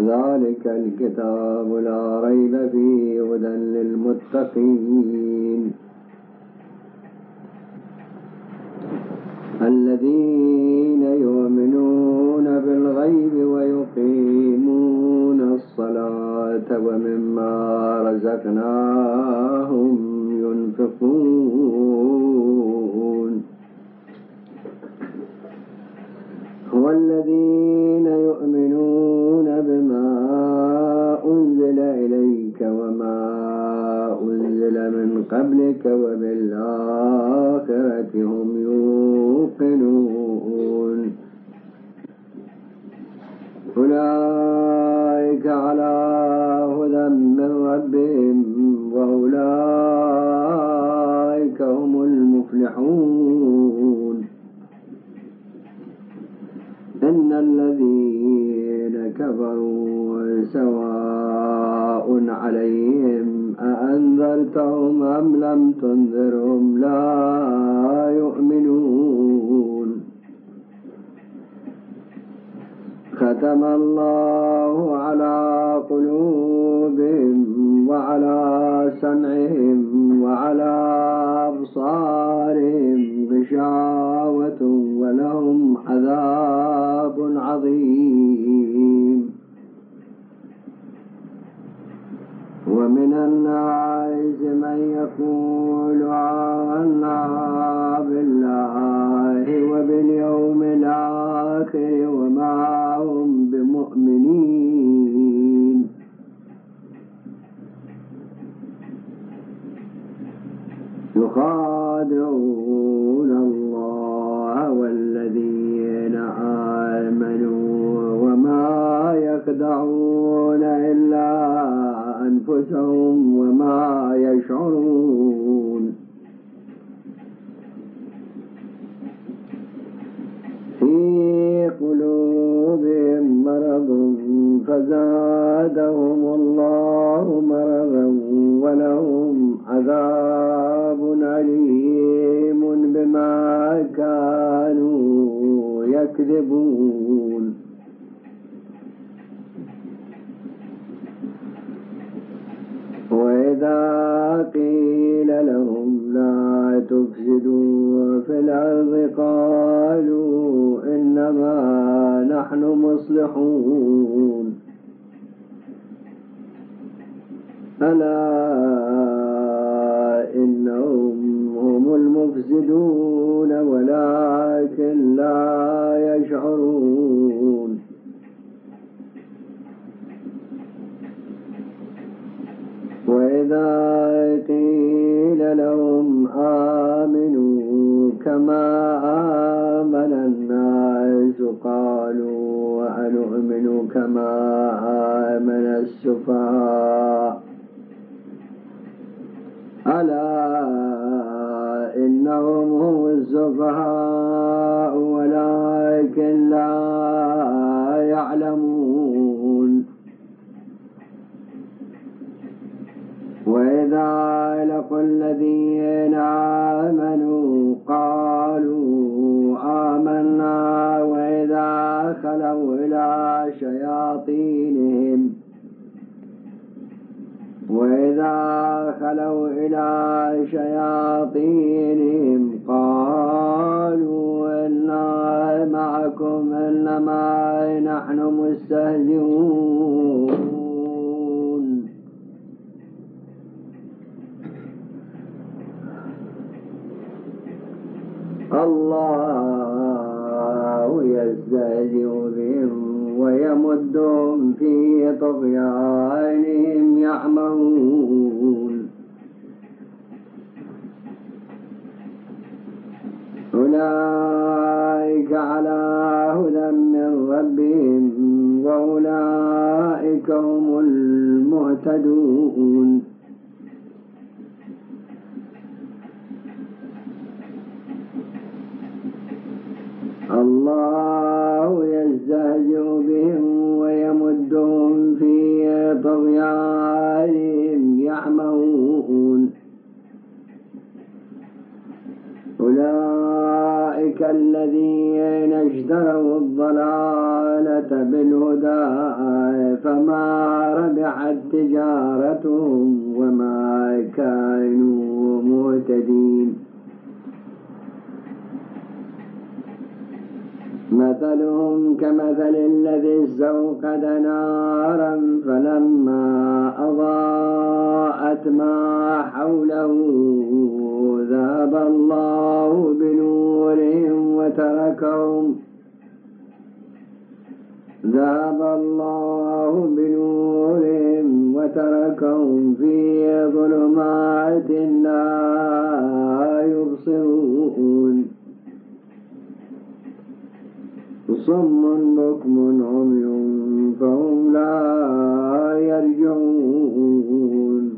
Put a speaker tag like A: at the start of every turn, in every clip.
A: ذلك الكتاب لا ريب فيه هدى للمتقين الذين يؤمنون بالغيب ويقيمون الصلاة ومما رزقناهم ينفقون والذين يؤمنون بما أنزل إليك وما أنزل من قبلك وبالآخرة هم يوقنون أولئك على هدى من ربهم وأولئك هم المفلحون إن الذين كفروا سواء عليهم أأنذرتهم أم لم تنذرهم لا يؤمنون ختم الله على قلوبهم وعلى سمعهم وعلى أبصارهم غشاوة ولهم عذاب عظيم ومن الناس من يقول آمنا بالله وباليوم الآخر وما هم بمؤمنين يخادعون الله والذين آمنوا وما يخدعون إلا أنفسهم وما يشعرون في قلوبهم مرض فزادهم الله مرضا ولهم عذاب أليم بما كانوا يكذبون وإذا قيل لهم لا تفسدوا في الأرض قالوا إنما نحن مصلحون ألا إنهم هم المفسدون ولكن لا يشعرون وإذا قيل لهم آمنوا كما آمن الناس قالوا أنؤمن كما آمن السفهاء ألا إنهم هم السفهاء ولكن لا يعلمون وإذا لقوا الذين آمنوا قالوا آمنا وإذا خلوا إلى شياطينهم قالوا إنا معكم إنما نحن مستهزئون الله يستهزئ بهم ويمدهم في طغيانهم يعمهون أولئك على هدى من ربهم وأولئك هم المهتدون الله يستهزئ بهم ويمدهم في طغيانهم يعمهون أولئك أولئك الذين اشتروا الضلالة بالهدى فما ربحت تجارتهم وما كانوا مهتدين. مثلهم كمثل الذي استوقد نارا فلما أضاءت ما حوله ذهب الله بنورهم وتركهم في ظلمات لا يبصرون. صم بكم عمي فهم لا يرجعون.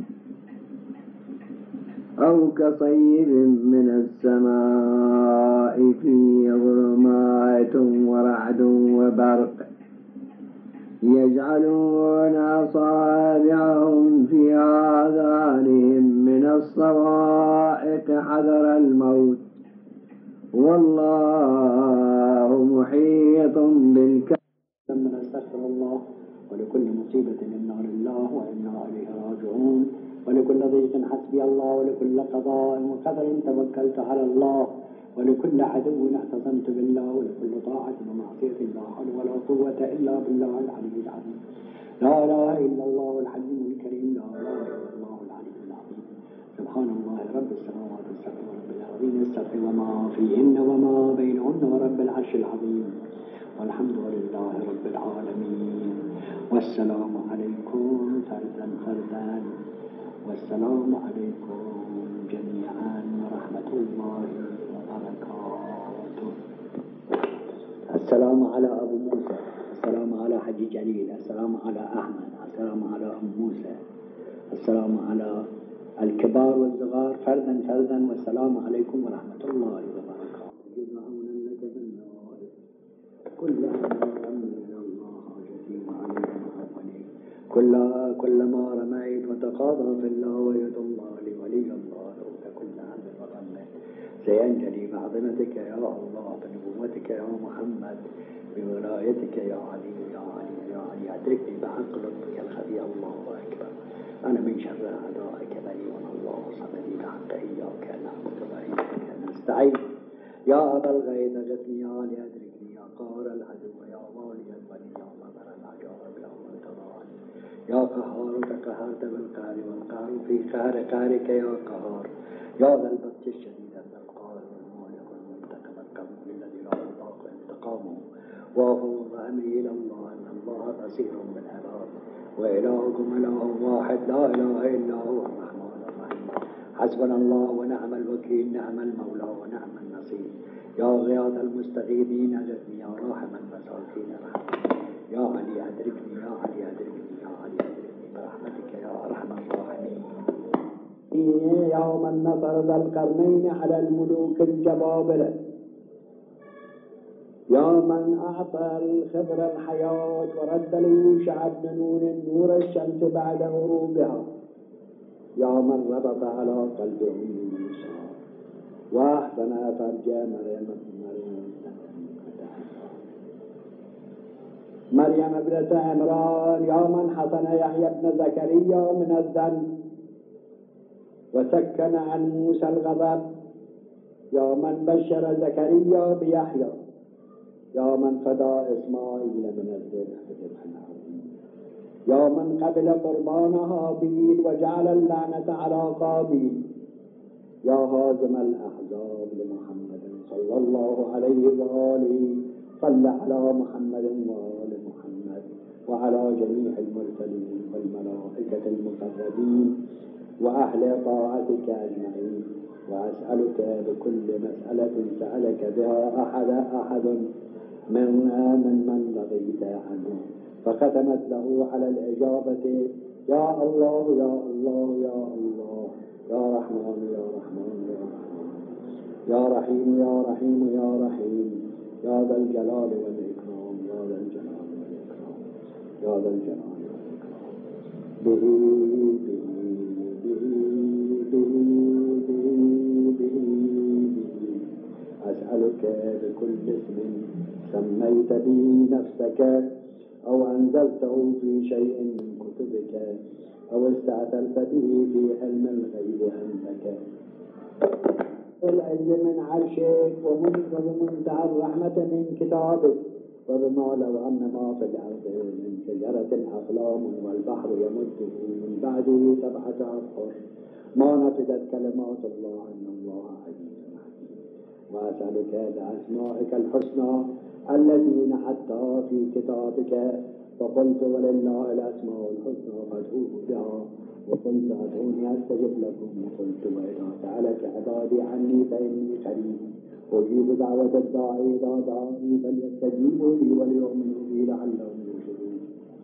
A: أو كصيب من السماء فيه ظلمات ورعد وبرق يجعلون أصابعهم في آذانهم من الصواعق حذر الموت والله محيط بالكافرين.
B: نستغفر الله ولكل مصيبة إنا لله وإنا إليه راجعون ولكل ضيق حسبي الله ولكل قضاء وقدر توكلت على الله ولكل عدو اعتصمت بالله ولكل طاعة ومعصية لا حول ولا قوة إلا بالله العلي العظيم. لا إله إلا الله الحليم الكريم. لا إله إلا الله العلي العظيم. سبحان الله رب السماوات السبع ورب الأرضين السبع وما فيهن وما بينهن ورب العرش العظيم. والحمد لله رب العالمين. والسلام عليكم فردا فردا والسلام عليكم جميعا ورحمة الله وبركاته. السلام على أبو موسى، السلام على حجي جليل، السلام على أحمد، السلام على أم موسى، السلام على الكبار والصغار فردا فردا والسلام عليكم ورحمة الله وبركاته. كلما رميت وتقاضى في الله ويد الله لولي الله كل هم وغم سينجلي بعظمتك يا الله بنبوتك يا محمد بولايتك يا علي يا علي يا علي أدركني بحق لطفك الخفي الله أكبر. أنا من شر أعدائك بريء الله صمدي بحق إياك نعبد وإياك نستعين. يا أبا الغيث غثني يا لأدركني يا قهر العدو يا والي الولي يا مظهر العجائب يا منتظر يا قهار تقهرت بالقهر والقهر في قهر قهرك يا قهار يا ذا البطش الشديد القهار والمالك المنتقم القوي الذي لا يطاق انتقامه وافوض امري الى الله ان الله بصير بالعباد والهكم اله واحد لا اله الا هو الرحمن الرحيم. حسبنا الله ونعم الوكيل نعم المولى ونعم النصير. يا غياث المستغيثين اغثني يا راحم المساكين ارحمني. يا علي أدركني يا علي أدركني يا علي أدركني برحمتك يا أرحم الراحمين. يوم النصر ذا القرنين على الملوك الجبابرة يا من أعطى الخضر الحياة ورد ليوشع بن نون نور الشمس بعد غروبها يا من ربط على قلبه موسى وأحسن فرج مريم ابنة عمران يا من حصن يحيى بن زكريا من الذنب وسكن عن موسى الغضب يا من بشر زكريا بيحيى يا من فدى إسماعيل من الذبح يا من قبل قربان هابيل وجعل اللعنة على قابيل يا هازم الأحزاب لمحمد صلى الله عليه وآله صل على محمد وآل محمد وعلى جميع المرسلين والملائكة المقربين وأهل طاعتك أجمعين. وأسألك بكل مسألة سألك بها أحد من رضيت عنه فختمت له على الإجابة يا الله يا الله يا الله يا رحمن يا رحمن يا رحمن يا رحيم يا رحيم يا رحيم يا ذا الجلال والإكرام يا ذا الجلال والإكرام يا ذا الجلال والإكرام. به نسألك بكل اسم سميت به نفسك أو أنزلته في شيء من كتبك أو استأثرت به في علم الغيب عندك العلم من عرشك ومنتهى الرحمة من كتابك وبما لو أن ما في الأرض من شجرة أقلام والبحر يمده من بعده 7 أبحر ما نفدت كلمات الله إن الله عزيز حكيم. وأسألك بأسمائك الحسنى التي نحتها في كتابك فقلت ولله الأسماء الحسنى فادعوه بها وقلت ادعوني استجب لكم وقلت واذا سالك عبادي عني فاني قريب اجيب دعوه الداعي اذا دعاني فليستجيبوا لي وليؤمنوا بي لعلهم يرشدون.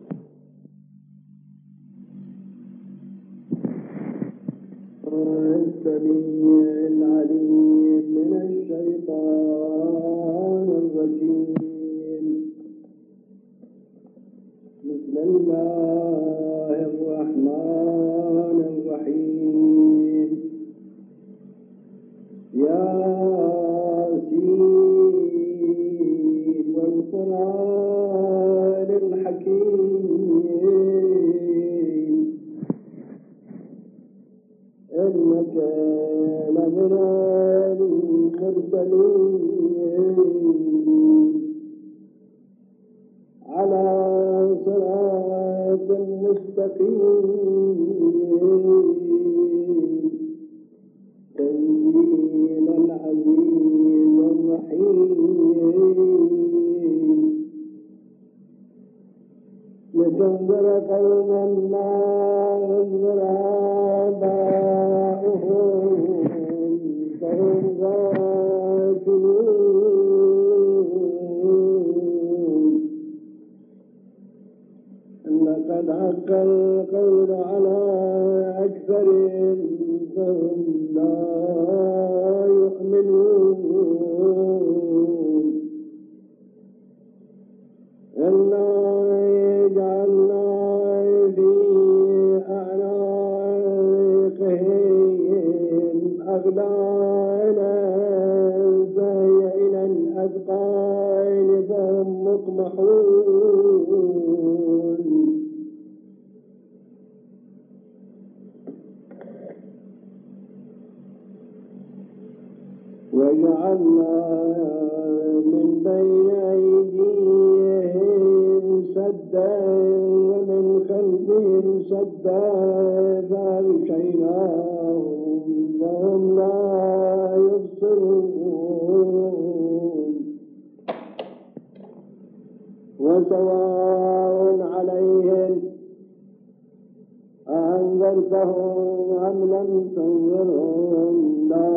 B: السميع العليم من الشيطان الرجيم. بسم الله الرحمن الرحيم. ياسين والقرآن الحكيم إنك لمن المرسلين على صراط مستقيم تنزيل العزيز الرحيم لتنذر قوما ما أنذر آباؤهم فهم غافلون. لقد حق القول على أكثرهم فهم لا يؤمنون. إنا جعلنا في أعناقهم أغلالا فهي إلى الأذقان فهم مقمحون. وجعلنا من بين أيديهم سدا ومن خلفهم سدا فأغشيناهم فهم لا يبصرون. وسواء عليهم أأنذرتهم أم لم تنذرهم لا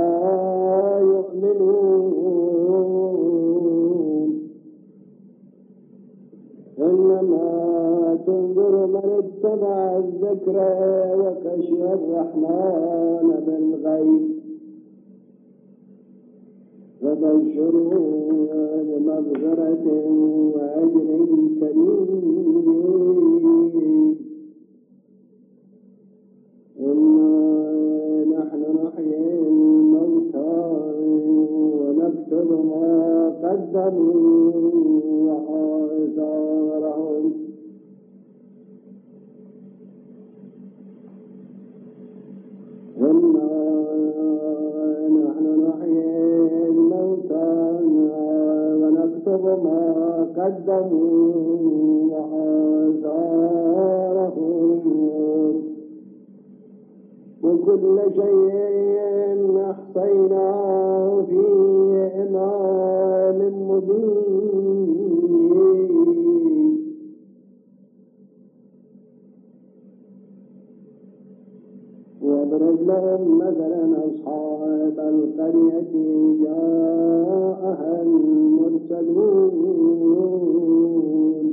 B: يؤمنون. إنما تنذر من اتبع الذكر وخشي الرحمن بالغيب فبشروا بمغفرة وأجر كريم. إنا نحن نحيي الموتى ونكتب ما قدموا وآثارهم إنا نحن نحيي الموتى ونكتب ما قدموا وآثارهم وكل شيء أحصيناه في إمام مبين. واضرب لهم مثلا أصحاب القرية جاءها المرسلون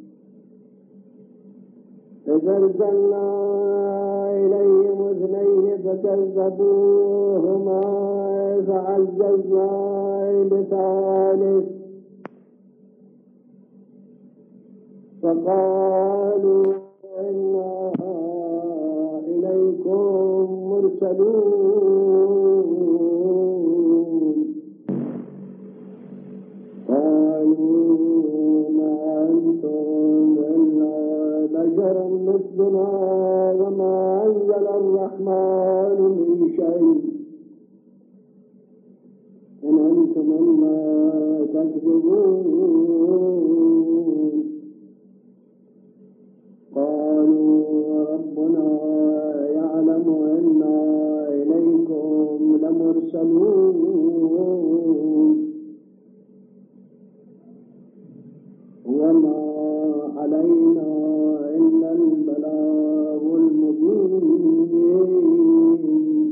B: إذ أرسلنا إليهم 2 فكذبوهما فعززنا بثالث فقالوا إنا إليكم مرسلون. ربنا وما أنزل الرحمن من شيء إن أنتم إلا تكذبون. قالوا ربنا يعلم إنا إليكم لمرسلون وما علينا إلا البلاغ المبين.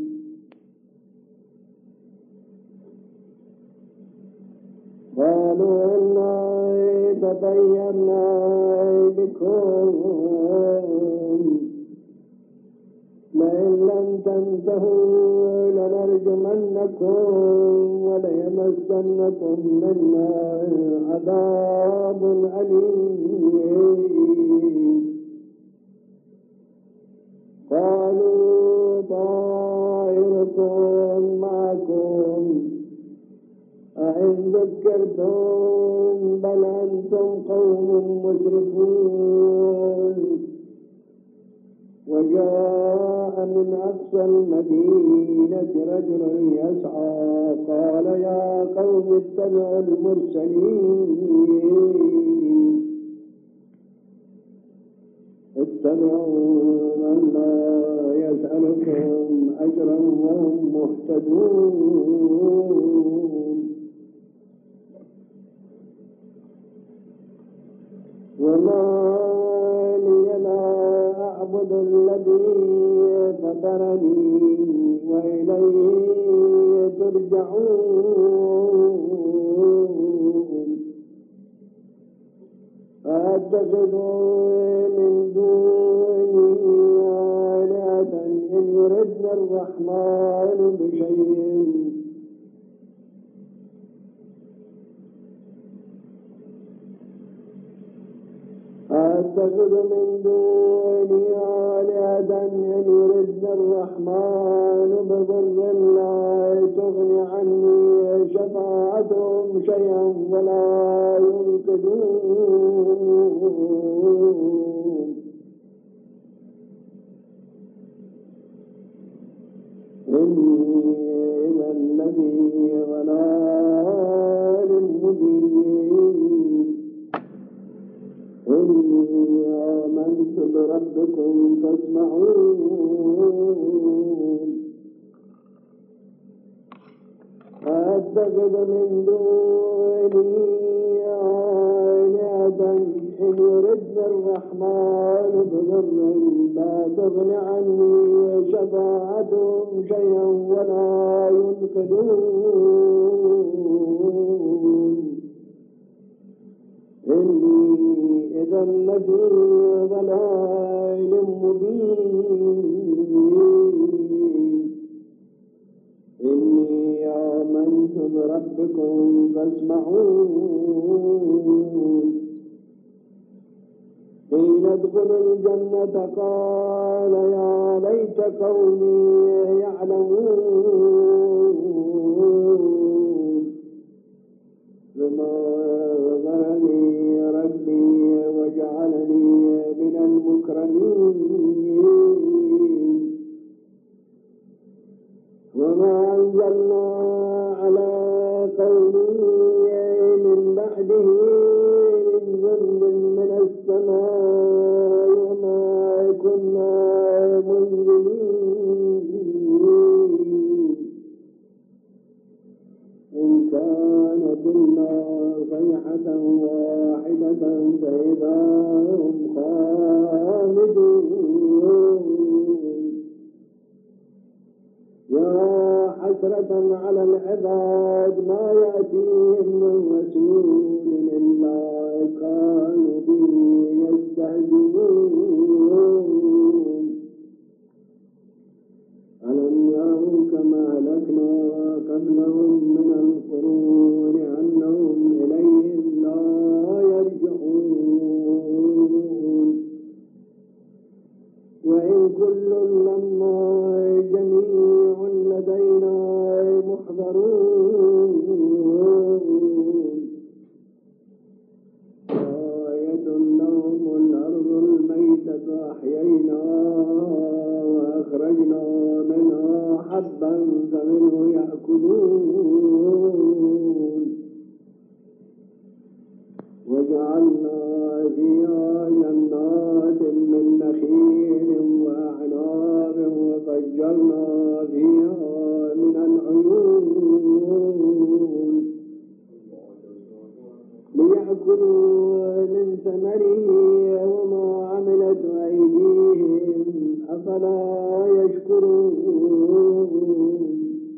B: قالوا إنا تطيرنا بكم لئن لم تنتهوا لنرجمنكم وليمسنكم منا عذاب أليم. قالوا طائركم معكم أئن ذكرتم بل أنتم قوم مسرفون. وجاء من أقصى المدينة رجل يسعى قال يا قوم اتبعوا المرسلين اتبعوا من لا يسألكم أجرا وهم مهتدون. وما لي لا أعبد الذي فطرني وإليه ترجعون. أتخذ من دونه آلهة إن يردن الرحمن بشيء أتخذ من دونه آلهة إن يردن الرحمن بضر لا تغني عني شفاعتهم شيئا ولا ينقذون. إني إذا الذي ضلال مبين. إني آمنت بربكم فاسمعون. أتخذ من دونه آلهة إن يردن الرحمن بضر لا تغن عني شفاعتهم شيئا ولا ينقذون. إني إذا لفي ضلال مبين. إني آمنت بربكم فاسمعون. حين ادخل الجنة قال يا ليت قومي يعلمون بما غفرني ربي وجعلني من المكرمين. وما أنزلنا على قومه من بعده من جند من السماء وما كنا منزلين. إن كانت إلا صيحة واحدة فإذا هم خالدون. يا حسرة على العباد ما يأتيهم من رسول إلا كانوا به يستهزئون. ألم يروا كما أهلكنا قبلهم من القرون أنهم إليهم لا يرجعون. وإن كل لما جميع لدينا محضرون.
C: ثمره وما عملت أيديهم أفلا يشكرون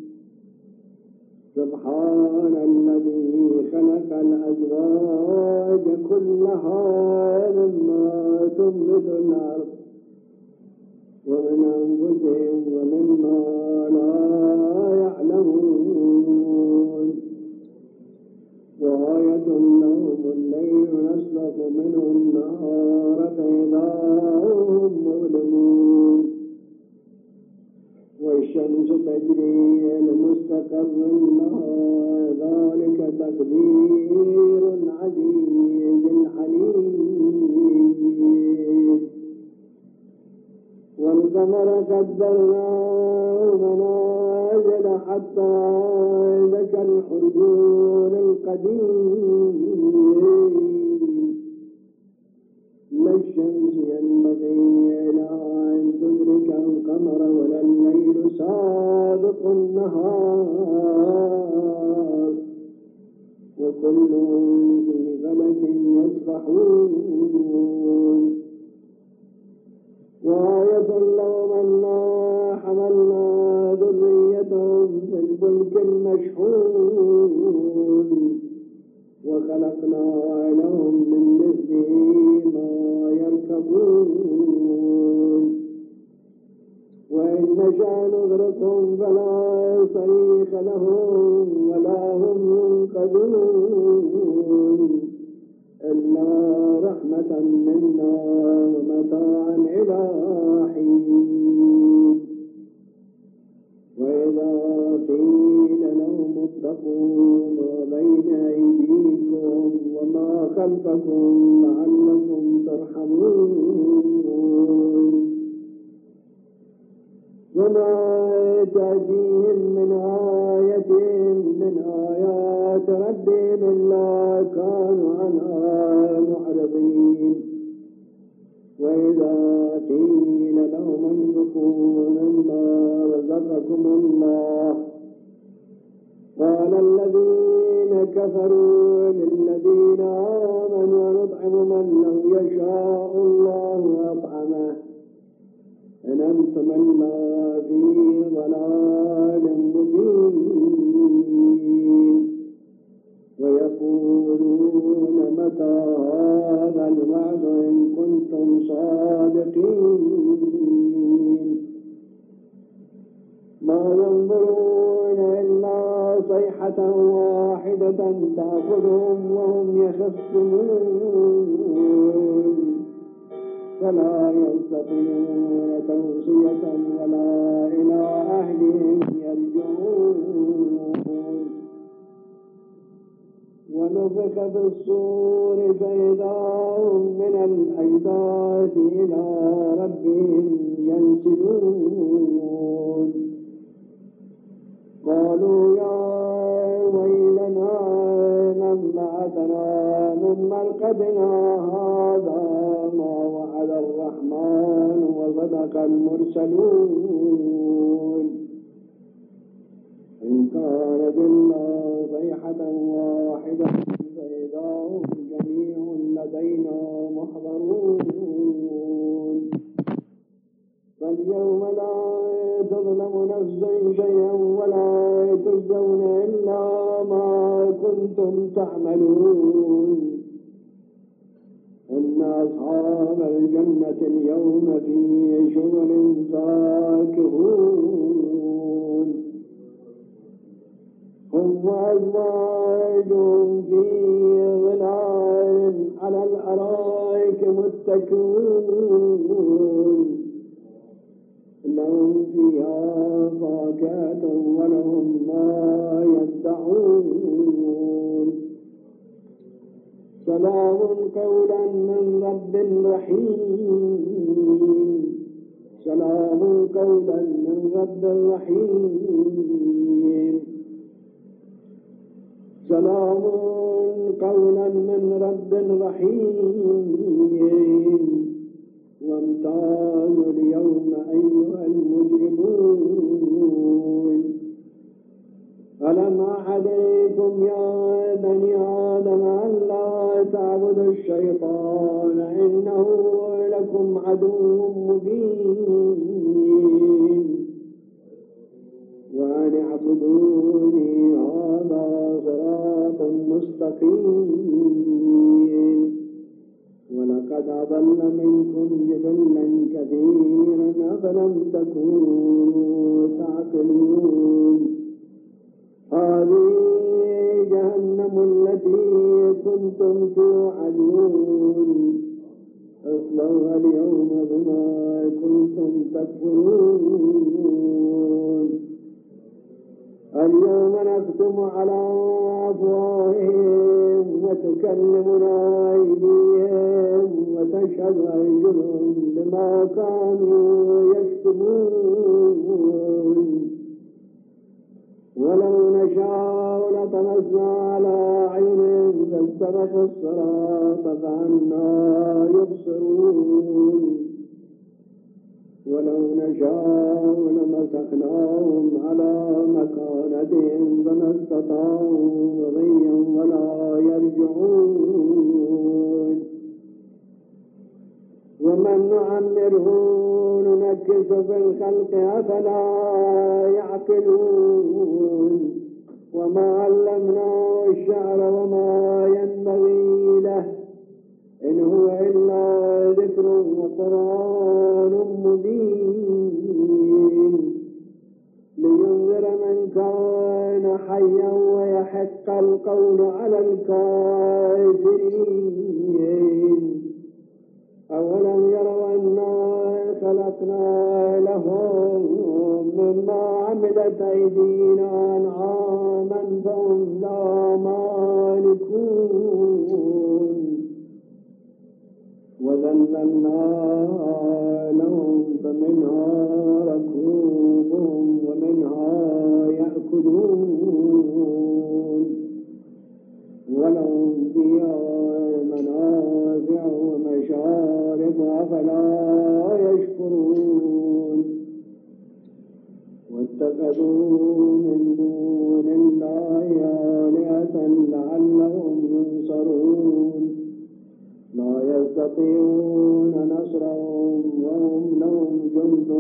C: سبحان الذي خلق الأزواج كلها مما تنبت الأرض ومن أنفسهم ومما لا يعلمون وآية لهم الليل نسلخ منه النهار فإذا هم مظلمون والشمس تجري لمستقر لها ذلك تقدير العزيز الحليم والقمر قدرناه منازل حتى ذاك الحرجون القديم لا الشمس ينبغي لها أن تدرك القمر ولا الليل سابق النهار وكل في فلك يسبحون وآية لهم أنا حملنا ذريتهم في الفلك المشحون وخلقنا لهم من مثله ما يركبون وإن نشأ نغرقهم فلا صريخ لهم ولا هم ينقذون إلا رحمة منا ومتاعا إلى حين وإذا قيل لهم اتقوا ما بين أيديكم وما خلفكم لعلكم ترحمون وما تأتيهم من آية من آيات ربهم إلا كانوا عنها معرضين وإذا قيل لهم انفقوا مما رزقكم الله قال الذين كفروا للذين آمنوا نطعم من لو يشاء الله أطعمه إن أنتم إلا في ضلال مبين ويقولون متى هذا الوعد إن كنتم صادقين ما ينظرون إلا صيحة واحدة تأخذهم وهم يخصمون فلا يستطيعون توصية ولا إلى أهلهم يرجعون ونفخ في الصور فإذا هم من الأجداث إلى ربهم ينسلون قالوا يا ويلنا من بعثنا من مرقدنا هذا ما وعد الرحمن وصدق المرسلون إن كانت إلا صيحة واحدة فإذا هم جميع لدينا محضرون فاليوم لا تظلم نفس شيئا ولا تجزون إلا ما كنتم تعملون إن أصحاب الجنة اليوم في شغل فاكهون هم وأزواجهم في ظلال على الأرائك متكئون لهم فيها فاكهة ولهم ما يدعون سلام قولا من رب رحيم سلام قولا من رب رحيم سلام قولا من رب رحيم وامتازوا اليوم أيها المجرمون ألم أعد عليكم يا بني آدم أن لا تعبدوا الشيطان الشيطان إنه لكم عدو مبين وأن اعبدوني هذا صراط مستقيم ولقد أضل منكم جبلا كثيرا أفلم تكونوا تعقلون هذه جهنم التي كنتم توعدون اصلوها اليوم بما كنتم تكفرون اليوم نختم على أفواههم وتكلمنا أيديهم وتشهد أرجلهم بما كانوا يكسبون ولو نشاء لطمسنا على أعينهم فاستبقوا الصراط فأنى يبصرون ولو نشاء لمسخناهم على مكانتهم فما استطاعوا مضيا ولا يرجعون ومن نعمره ننكس في الخلق أفلا يعقلون وما علمناه الشعر وما ينبغي له إن هو إلا ذكر وقرآن مبين لينذر من كان حيا ويحق القول على الكافرين أولم يروا أنا خلقنا لهم مما عملت أيدينا أنعاما فهم لا مالكون وذللنا لهم فمنها ركوبهم ومنها يأكلون ولهم فيها منافع ومشارب أفلا يشكرون واتخذوا من دون الله آلهة لعلهم ينصرون لا يستطيعون نصرهم وهم لهم جند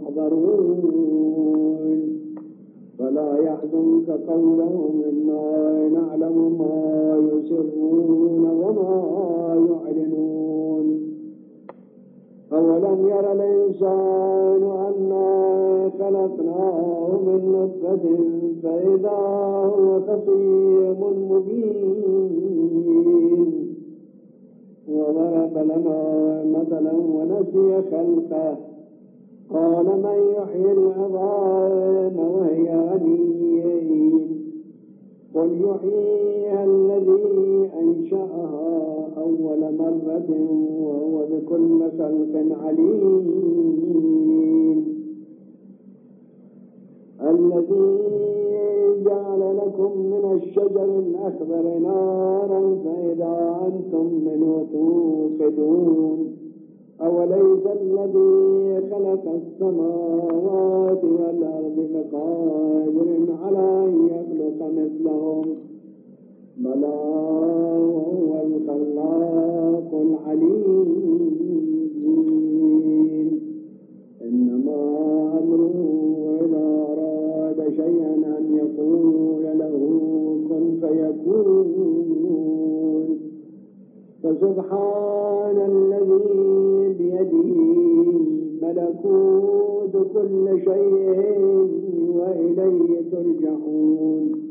C: محضرون فلا يحزنك قولهم إنا نعلم ما يسرون وما يعلنون أولم ير الإنسان أنا خلقناه من نطفة فإذا هو خصيم مبين وضرب لنا مثلا ونسي خلقه قال من يحيي العظام وهي رميم قل يحييها الذي أنشأها أول مرة وهو بكل خلق عليم الذي جعل لكم من الشجر الأخضر نارا فإذا أنتم منه توقدون أوليس الذي خلق السماوات والأرض بقادر على أن يخلق مثلهم بلى وهو الخلاق العليم إنما أمره إذا أراد شيئا أن يقول له كن فيكون فسبحان الذي بيده ملكوت كل شيء وإليه ترجعون